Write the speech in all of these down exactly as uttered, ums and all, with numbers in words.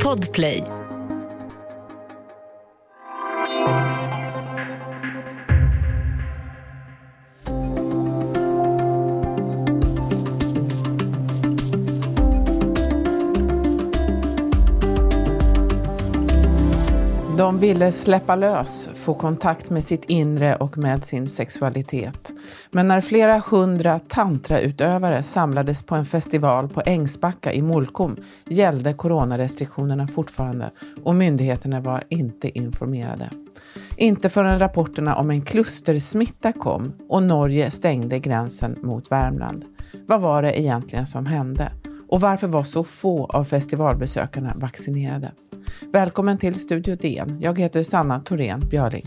Podplay. De ville släppa lös, få kontakt med sitt inre och med sin sexualitet. Men när flera hundra tantrautövare samlades på en festival på Ängsbacka i Molkom gällde coronarestriktionerna fortfarande och myndigheterna var inte informerade. Inte förrän rapporterna om en klustersmitta kom och Norge stängde gränsen mot Värmland. Vad var det egentligen som hände? Och varför var så få av festivalbesökarna vaccinerade? Välkommen till Studio D N. Jag heter Sanna Thorén Björling.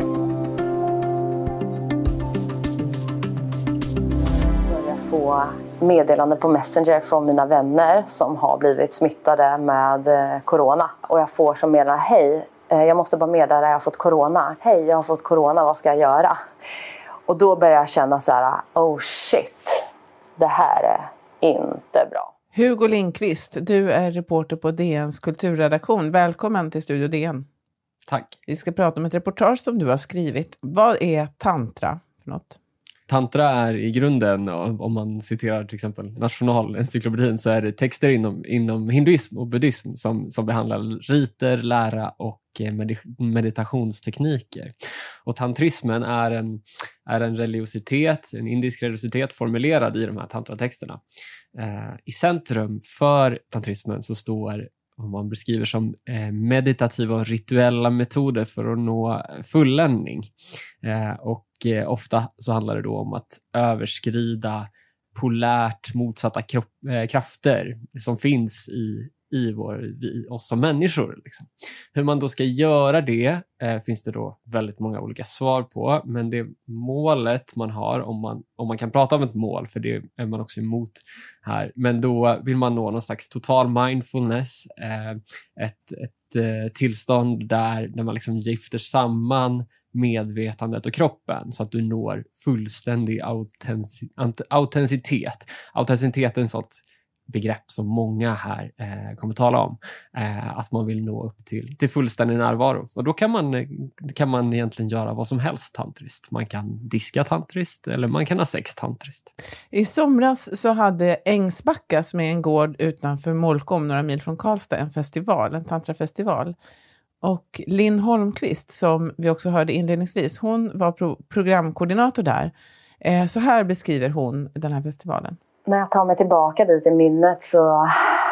Jag får meddelanden på Messenger från mina vänner som har blivit smittade med corona. Och jag får som meddelande, hej, jag måste bara meddela att jag har fått corona. Hej, jag har fått corona, vad ska jag göra? Och då börjar jag känna så här, oh shit, det här är inte bra. Hugo Lindqvist, du är reporter på D N:s kulturredaktion. Välkommen till Studio D N. Tack. Vi ska prata om ett reportage som du har skrivit. Vad är tantra för något? Tantra är i grunden, om man citerar till exempel Nationalencyklopedin, så är det texter inom, inom hinduism och buddhism som, som behandlar riter, lära och meditationstekniker. Och tantrismen är en, är en religiositet, en indisk religiositet formulerad i de här tantratexterna. Eh, I centrum för tantrismen så står vad man beskriver som eh, meditativa och rituella metoder för att nå fulländning. Eh, och eh, ofta så handlar det då om att överskrida polärt motsatta kropp, eh, krafter som finns i i vår, vi, oss som människor. Liksom. Hur man då ska göra det eh, finns det då väldigt många olika svar på, men det målet man har, om man, om man kan prata om ett mål, för det är man också emot här, men då vill man nå någon slags total mindfulness, eh, ett, ett eh, tillstånd där, där man liksom gifter samman medvetandet och kroppen så att du når fullständig autentic- autenticitet. Autenticitet är en sånt begrepp som många här eh, kommer tala om. Eh, att man vill nå upp till, till fullständig närvaro. Och då kan man, kan man egentligen göra vad som helst tantrist. Man kan diska tantrist eller man kan ha sex tantrist. I somras så hade Ängsbacka, som är en gård utanför Molkom, några mil från Karlstad, en festival, en tantrafestival. Och Linn Holmqvist, som vi också hörde inledningsvis, hon var pro- programkoordinator där. Eh, så här beskriver hon den här festivalen. När jag tar mig tillbaka dit i minnet så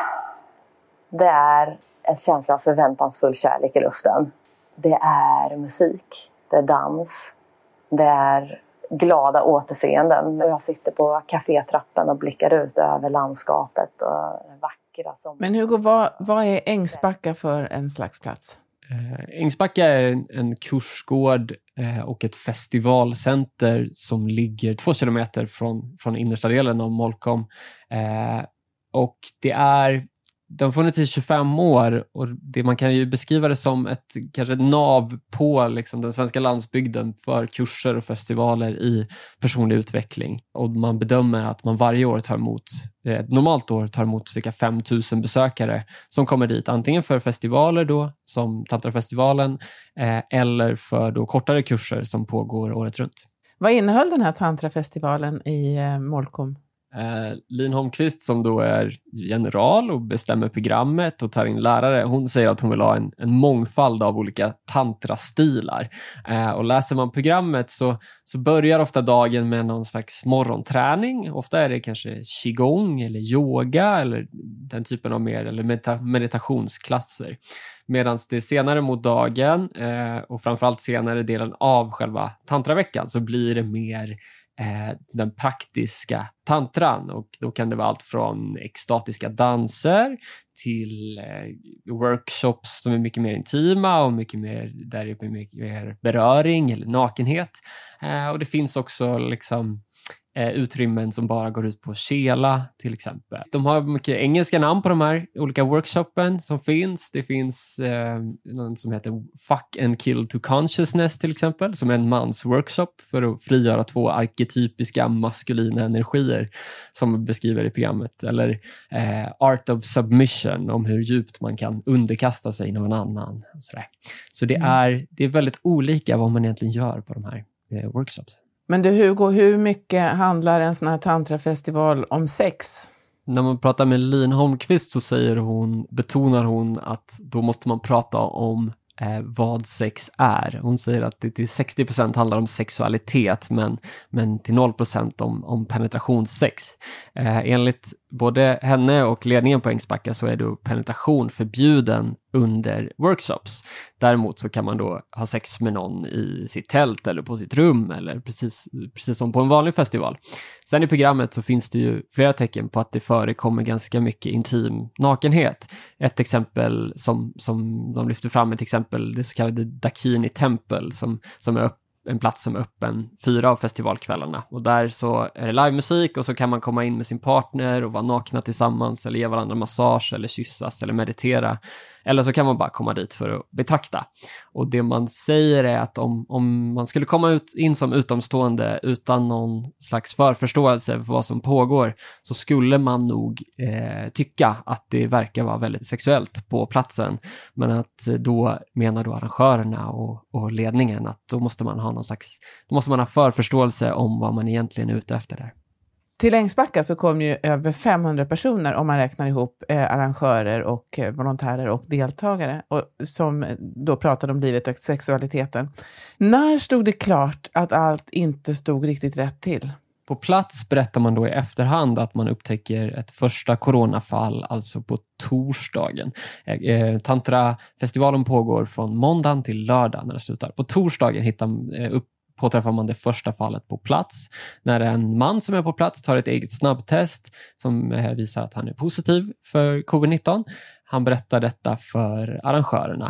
det är en känsla av förväntansfull kärlek i luften. Det är musik, det är dans, det är glada återseenden. Jag sitter på kafétrappen och blickar ut över landskapet och det vackra. Som... Men Hugo, vad, vad är Ängsbacka för en slags plats? Eh, Ängsbacka är en, en kursgård eh, och ett festivalcenter som ligger två kilometer från, från innersta delen av Molkom. Eh, och det är, de har funnits i tjugofem år och det, man kan ju beskriva det som ett, kanske ett nav på liksom, den svenska landsbygden för kurser och festivaler i personlig utveckling. Och man bedömer att man varje år tar emot, ett normalt år tar emot cirka fem tusen besökare som kommer dit antingen för festivaler då, som Tantrafestivalen, eh, eller för då kortare kurser som pågår året runt. Vad innehöll den här tantrafestivalen i eh, Molkom? Eh, Linn Holmqvist, som då är general och bestämmer programmet och tar in lärare, hon säger att hon vill ha en, en mångfald av olika tantrastilar. Eh, och läser man programmet så, så börjar ofta dagen med någon slags morgonträning. Ofta är det kanske qigong eller yoga eller den typen av mer eller medita- meditationsklasser. Medan det senare mot dagen eh, och framförallt senare delen av själva tantraveckan så blir det mer Eh, den praktiska tantran, och då kan det vara allt från extatiska danser till eh, workshops som är mycket mer intima och mycket mer, där det är mycket mer beröring eller nakenhet. Eh, och det finns också liksom eh, utrymmen som bara går ut på kela till exempel. De har mycket engelska namn på de här olika workshopen som finns. Det finns eh, någon som heter Fuck and Kill to Consciousness till exempel, som är en mans workshop för att frigöra två arketypiska maskulina energier som beskriver i programmet. Eller eh, Art of Submission, om hur djupt man kan underkasta sig någon annan. Och sådär. Så det, Mm. är, det är väldigt olika vad man egentligen gör på de här eh, workshops. Men du Hugo, hur mycket handlar en sån här tantrafestival om sex? När man pratar med Lin Holmqvist så säger hon, betonar hon att då måste man prata om eh, vad sex är. Hon säger att det till sextio procent handlar om sexualitet men, men till noll procent om, om penetrationssex. Eh, enligt både henne och ledningen på Ängsbacka så är då penetration förbjuden under workshops. Däremot så kan man då ha sex med någon i sitt tält eller på sitt rum eller precis, precis som på en vanlig festival. Sen i programmet så finns det ju flera tecken på att det förekommer ganska mycket intim nakenhet. Ett exempel som, som de lyfter fram, ett exempel, det så kallade Dakini Temple som, som är upp en plats som är öppen fyra av festivalkvällarna. Och där så är det livemusik och så kan man komma in med sin partner och vara nakna tillsammans eller ge varandra massage eller kyssas eller meditera. Eller så kan man bara komma dit för att betrakta. Och det man säger är att om, om man skulle komma ut, in som utomstående utan någon slags förförståelse för vad som pågår så skulle man nog eh, tycka att det verkar vara väldigt sexuellt på platsen. Men att då menar då arrangörerna och, och ledningen att då måste man ha någon slags, då måste man ha förförståelse om vad man egentligen är ute efter där. Till Ängsbacka så kom ju över femhundra personer om man räknar ihop eh, arrangörer och eh, volontärer och deltagare och, som då pratade om livet och sexualiteten. När stod det klart att allt inte stod riktigt rätt till? På plats berättar man då i efterhand att man upptäcker ett första coronafall, alltså på torsdagen. Eh, Tantrafestivalen pågår från måndagen till lördag när det slutar. På torsdagen hittar man eh, upp påträffar man det första fallet på plats. När en man som är på plats tar ett eget snabbtest som visar att han är positiv för covid nitton. Han berättar detta för arrangörerna.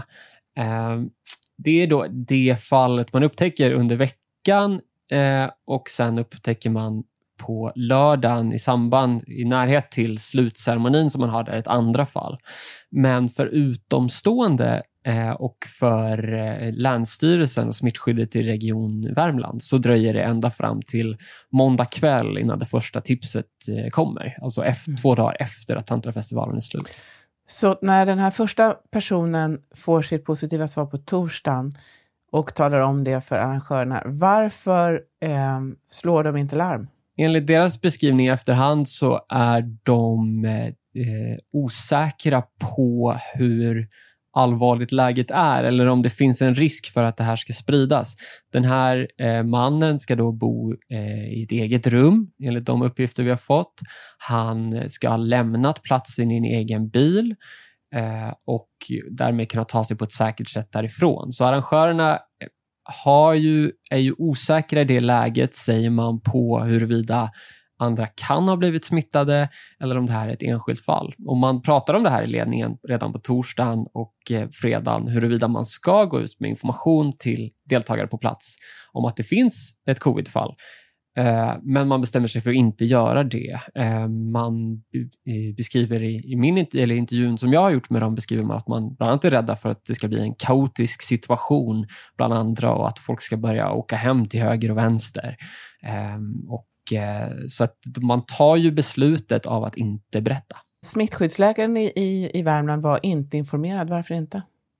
Det är då det fallet man upptäcker under veckan och sen upptäcker man på lördagen i samband i närhet till slutceremonin som man har där ett andra fall. Men för utomstående och för Länsstyrelsen och smittskyddet i region Värmland så dröjer det ända fram till måndag kväll innan det första tipset kommer. Alltså efter, mm. två dagar efter att Tantrafestivalen är slut. Så när den här första personen får sitt positiva svar på torsdagen och talar om det för arrangörerna, varför eh, slår de inte larm? Enligt deras beskrivning i efterhand så är de eh, osäkra på hur allvarligt läget är eller om det finns en risk för att det här ska spridas. Den här eh, mannen ska då bo eh, i ett eget rum enligt de uppgifter vi har fått. Han ska ha lämnat platsen i en egen bil eh, och därmed kunna ta sig på ett säkert sätt därifrån. Så arrangörerna har ju, är ju osäkra i det läget, säger man, på huruvida andra kan ha blivit smittade eller om det här är ett enskilt fall. Om man pratar om det här i ledningen redan på torsdagen och eh, fredagen, huruvida man ska gå ut med information till deltagare på plats om att det finns ett covidfall. Eh, men man bestämmer sig för att inte göra det. Eh, man eh, beskriver i, i min eller intervjun som jag har gjort med dem, beskriver man att man bland annat är rädda för att det ska bli en kaotisk situation bland andra och att folk ska börja åka hem till höger och vänster. Eh, och Så att man tar ju beslutet av att inte berätta. Smittskyddsläkaren i, i, i Värmland var inte informerad. Varför inte?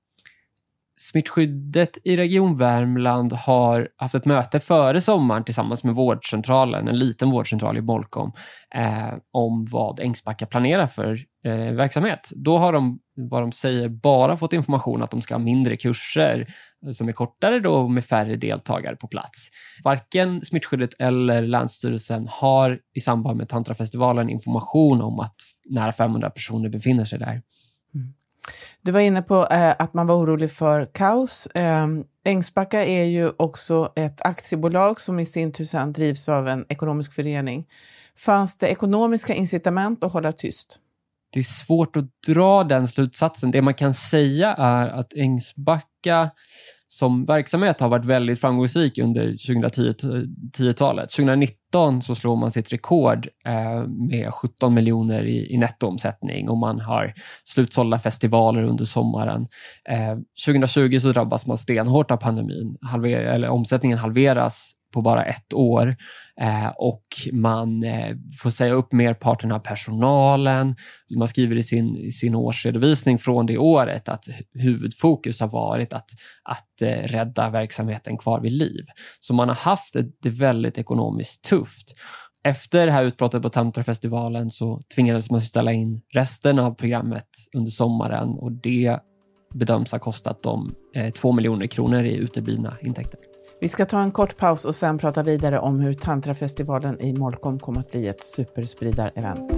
Smittskyddet i Region Värmland har haft ett möte före sommaren tillsammans med vårdcentralen, en liten vårdcentral i Molkom, eh, om vad Ängsbacka planerar för eh, verksamhet. Då har de, vad de säger, bara fått information att de ska ha mindre kurser som är kortare då med färre deltagare på plats. Varken Smittskyddet eller Länsstyrelsen har i samband med Tantrafestivalen information om att nära femhundra personer befinner sig där. Mm. Du var inne på eh, att man var orolig för kaos. Eh, Ängsbacka är ju också ett aktiebolag som i sin tur sedan drivs av en ekonomisk förening. Fanns det ekonomiska incitament att hålla tyst? Det är svårt att dra den slutsatsen. Det man kan säga är att Ängsbacka som verksamhet har varit väldigt framgångsrik under tjugohundratio-talet. tjugohundranitton så slår man sitt rekord eh, med sjutton miljoner i, i nettoomsättning och man har slutsålda festivaler under sommaren. Eh, tjugohundratjugo så drabbas man stenhårt av pandemin. Halver, eller omsättningen halveras på bara ett år eh, och man eh, får säga upp merparten av personalen. Man skriver i sin, i sin årsredovisning från det året att huvudfokus har varit att, att eh, rädda verksamheten kvar vid liv. Så man har haft det, det väldigt ekonomiskt tufft. Efter det här utbrottet på Tantrafestivalen så tvingades man ställa in resten av programmet under sommaren och det bedöms ha kostat dem eh, två miljoner kronor i uteblivna intäkter. Vi ska ta en kort paus och sen prata vidare om hur Tantrafestivalen i Molkom kommer att bli ett superspridar-event.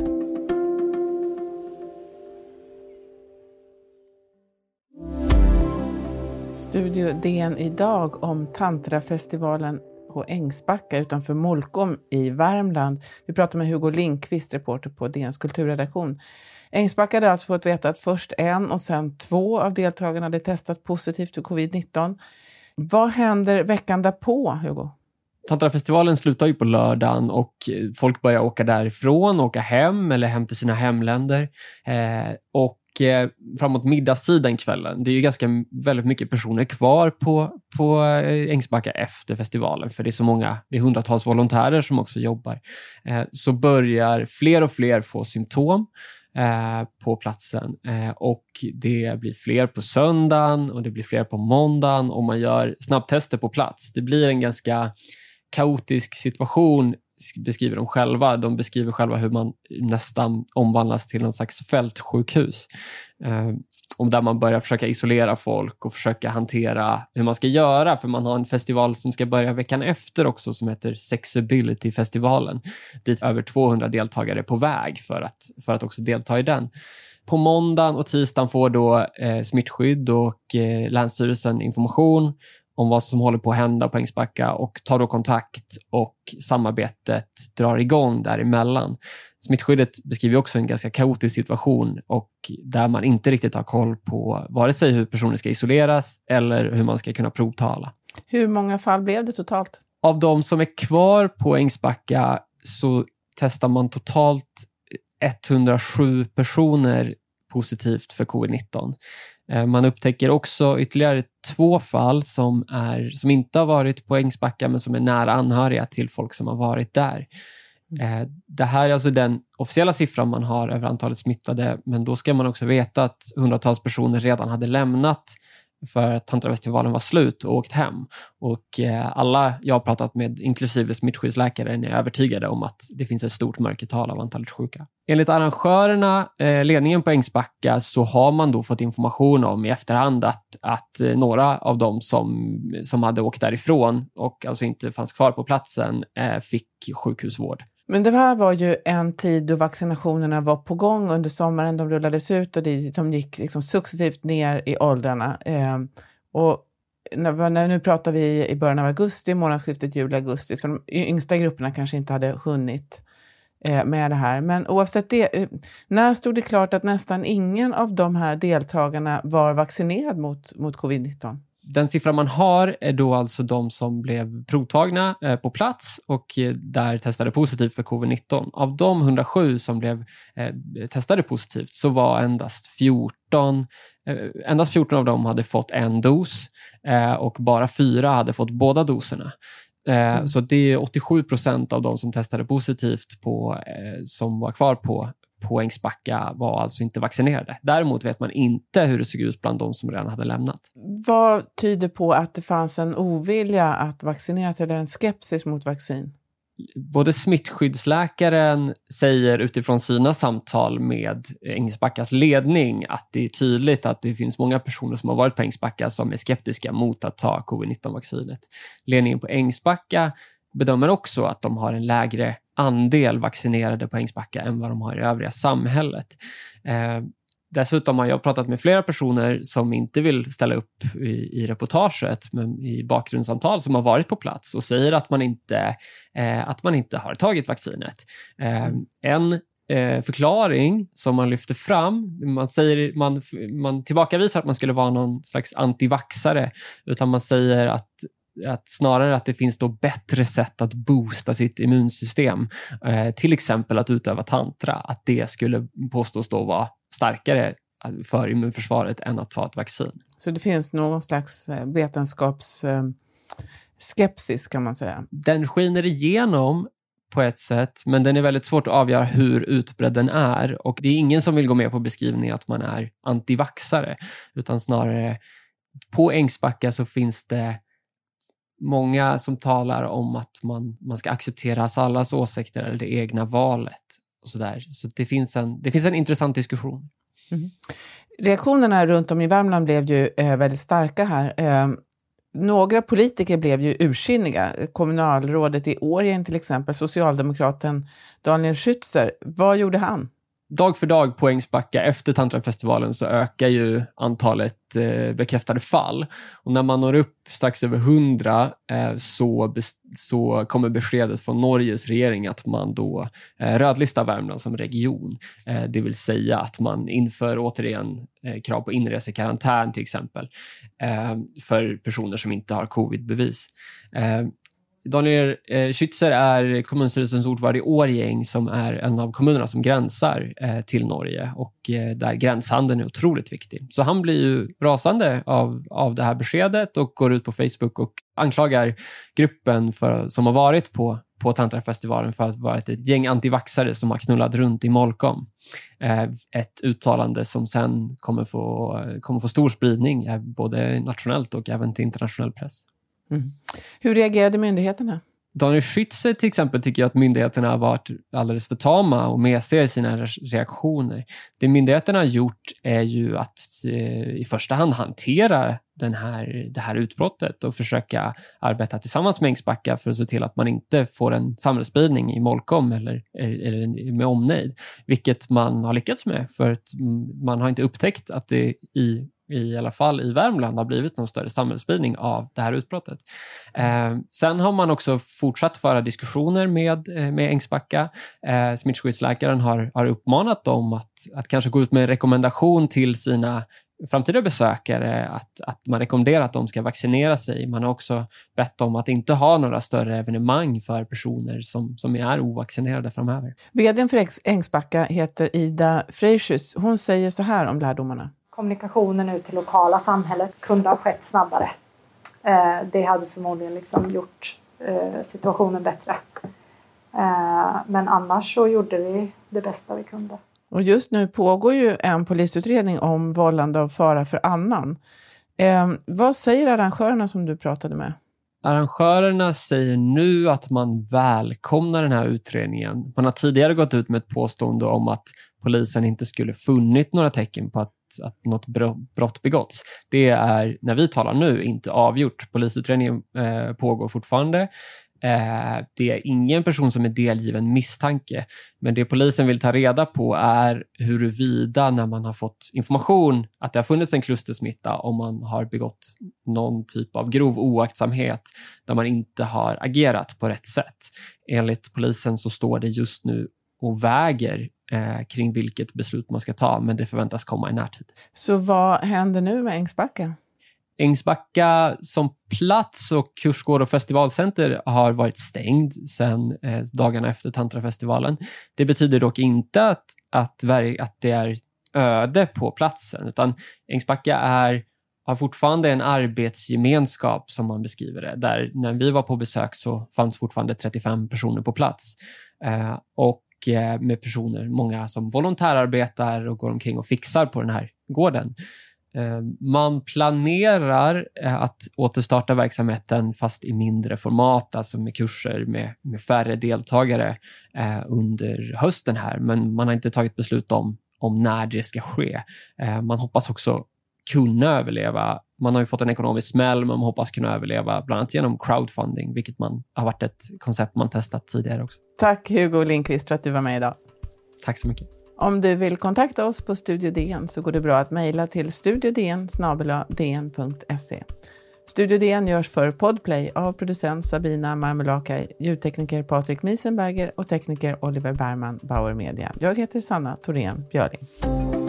Studio D N idag om Tantrafestivalen på Ängsbacka utanför Molkom i Värmland. Vi pratar med Hugo Lindqvist, reporter på D N:s kulturredaktion. Ängsbacka hade alltså fått veta att först en och sen två av deltagarna hade testat positivt för covid nitton. Vad händer veckan därpå, Hugo? Tantrafestivalen slutar ju på lördagen och folk börjar åka därifrån, åka hem eller hem till sina hemländer. Eh, och eh, framåt middagstiden kvällen, det är ju ganska väldigt mycket personer kvar på, på Ängsbacka efter festivalen. För det är så många, det är hundratals volontärer som också jobbar. Eh, så börjar fler och fler få symptom på platsen eh, och det blir fler på söndagen och det blir fler på måndagen och man gör snabbtester på plats. Det blir en ganska kaotisk situation, beskriver de själva. De beskriver själva hur man nästan omvandlas till någon slags fältsjukhus. Eh, om där man börjar försöka isolera folk och försöka hantera hur man ska göra. För man har en festival som ska börja veckan efter också som heter Sexability-festivalen. Dit över tvåhundra deltagare är på väg för att, för att också delta i den. På måndagen och tisdagen får då eh, smittskydd och eh, Länsstyrelsen information om vad som håller på att hända på Ängsbacka och tar då kontakt och samarbetet drar igång däremellan. Smittskyddet beskriver också en ganska kaotisk situation och där man inte riktigt har koll på vare sig hur personer ska isoleras eller hur man ska kunna provtala. Hur många fall blev det totalt? Av de som är kvar på Ängsbacka så testar man totalt etthundrasju personer positivt för covid nitton. Man upptäcker också ytterligare två fall som, är, som inte har varit på Ängsbacka men som är nära anhöriga till folk som har varit där. Mm. Det här är alltså den officiella siffran man har över antalet smittade, men då ska man också veta att hundratals personer redan hade lämnat för att Tantrafestivalen var slut och åkt hem. Och eh, alla jag har pratat med, inklusive smittskyddsläkare, är övertygade om att det finns ett stort mörkertal av antalet sjuka. Enligt arrangörerna, eh, ledningen på Ängsbacka, så har man då fått information om i efterhand att, att eh, några av dem som, som hade åkt därifrån och alltså inte fanns kvar på platsen eh, fick sjukhusvård. Men det här var ju en tid då vaccinationerna var på gång under sommaren. De rullades ut och de gick liksom successivt ner i åldrarna. Eh, och när, när, nu pratar vi i början av augusti, månadsskiftet juli-augusti. Så de yngsta grupperna kanske inte hade hunnit eh, med det här. Men oavsett det, eh, när stod det klart att nästan ingen av de här deltagarna var vaccinerad mot, mot covid nitton? Den siffra man har är då alltså de som blev provtagna eh, på plats och eh, där testade positivt för covid nitton. Av de hundrasju som blev eh, testade positivt så var endast fjorton, eh, endast fjorton av dem hade fått en dos eh, och bara fyra hade fått båda doserna. Eh, mm. Så det är åttiosju procent av de som testade positivt på, eh, som var kvar på på Ängsbacka var alltså inte vaccinerade. Däremot vet man inte hur det såg ut bland de som redan hade lämnat. Vad tyder på att det fanns en ovilja att vaccinera sig eller en skepsis mot vaccin? Både smittskyddsläkaren säger utifrån sina samtal med Ängsbackas ledning att det är tydligt att det finns många personer som har varit på Ängsbacka som är skeptiska mot att ta covid nitton-vaccinet. Ledningen på Ängsbacka bedömer också att de har en lägre andel vaccinerade på Ängsbacka än vad de har i övriga samhället. Eh, dessutom har jag pratat med flera personer som inte vill ställa upp i, i reportaget men i bakgrundssamtal som har varit på plats och säger att man inte, eh, att man inte har tagit vaccinet. Eh, en eh, förklaring som man lyfter fram. Man, säger, man, man tillbakavisar att man skulle vara någon slags antivaxare, utan man säger att att snarare att det finns då bättre sätt att boosta sitt immunsystem. Eh, till exempel att utöva tantra. Att det skulle påstås då vara starkare för immunförsvaret än att ta ett vaccin. Så det finns någon slags vetenskapsskepsis kan man säga? Den skiner igenom på ett sätt, men den är väldigt svårt att avgöra hur utbredd den är. Och det är ingen som vill gå med på beskrivningen att man är antivaxare, utan snarare på Ängsbacka så finns det många som talar om att man, man ska acceptera allas åsikter eller det egna valet och sådär. Så det finns en, det finns en intressant diskussion. Mm. Reaktionerna runt om i Värmland blev ju eh, väldigt starka här. Eh, några politiker blev ju ursinniga. Kommunalrådet i Årjäng till exempel, socialdemokraten Daniel Schützer. Vad gjorde han? Dag för dag på Ängsbacka efter Tantrafestivalen så ökar ju antalet eh, bekräftade fall. Och när man når upp strax över hundra eh, så, bes- så kommer beskedet från Norges regering att man då eh, rödlistar Värmland som region. Eh, det vill säga att man inför återigen eh, krav på inresekarantän till exempel eh, för personer som inte har covid-bevis. Eh, Daniel eh, Schützer är kommunstyrelsens ordförande i Årjäng som är en av kommunerna som gränsar eh, till Norge och eh, där gränshandeln är otroligt viktig. Så han blir ju rasande av, av det här beskedet och går ut på Facebook och anklagar gruppen för, som har varit på, på Tantrafestivalen för att vara ett, ett gäng antivaxare som har knullat runt i Molkom. Eh, ett uttalande som sen kommer få, kommer få stor spridning eh, både nationellt och även till internationell press. Mm. Hur reagerade myndigheterna? Daniel Schützer till exempel tycker att myndigheterna har varit alldeles för tama och mesiga i sina reaktioner. Det myndigheterna har gjort är ju att eh, i första hand hantera den här, det här utbrottet och försöka arbeta tillsammans med Ängsbacka för att se till att man inte får en samhällsspridning i Molkom eller, eller med omnejd. Vilket man har lyckats med för att man har inte upptäckt att det i i alla fall i Värmland har blivit någon större samhällsspridning av det här utbrottet. Eh, sen har man också fortsatt föra diskussioner med, eh, med Ängsbacka. Eh, smittskyddsläkaren har, har uppmanat dem att, att kanske gå ut med en rekommendation till sina framtida besökare att, att man rekommenderar att de ska vaccinera sig. Man har också bett dem att inte ha några större evenemang för personer som, som är ovaccinerade framöver. Vdn för Ängsbacka heter Ida Freisius. Hon säger så här om lärdomarna. Kommunikationen ut till lokala samhället kunde ha skett snabbare. Det hade förmodligen liksom gjort situationen bättre. Men annars så gjorde vi det bästa vi kunde. Och just nu pågår ju en polisutredning om vållande av fara för annan. Eh, vad säger arrangörerna som du pratade med? Arrangörerna säger nu att man välkomnar den här utredningen. Man har tidigare gått ut med ett påstående om att polisen inte skulle funnit några tecken på att att något brott begåtts. Det är, när vi talar nu, inte avgjort. Polisutredningen eh, pågår fortfarande. Eh, det är ingen person som är delgiven misstanke. Men det polisen vill ta reda på är huruvida när man har fått information att det har funnits en klustersmitta, om man har begått någon typ av grov oaktsamhet där man inte har agerat på rätt sätt. Enligt polisen så står det just nu och väger eh, kring vilket beslut man ska ta, men det förväntas komma i närtid. Så vad händer nu med Ängsbacka? Ängsbacka som plats och kursgård och festivalcenter har varit stängd sedan eh, dagarna efter Tantrafestivalen. Det betyder dock inte att, att, att det är öde på platsen, utan Ängsbacka är, har fortfarande en arbetsgemenskap som man beskriver det. Där när vi var på besök så fanns fortfarande trettiofem personer på plats. Eh, och med personer, många som volontärarbetar och går omkring och fixar på den här gården. Man planerar att återstarta verksamheten fast i mindre format, alltså med kurser med, med färre deltagare under hösten här, men man har inte tagit beslut om, om när det ska ske. Man hoppas också kunna överleva. Man har ju fått en ekonomisk smäll, men man hoppas kunna överleva bland annat genom crowdfunding, vilket man har varit ett koncept man testat tidigare också. Tack Hugo Lindqvist för att du var med idag. Tack så mycket. Om du vill kontakta oss på Studio D N så går det bra att mejla till studiodn snabel-a dn punkt se. Studio D N görs för Podplay av producent Sabina Marmelakai, ljudtekniker Patrik Miesenberger och tekniker Oliver Bergman, Bauer Media. Jag heter Sanna Thorén Björling.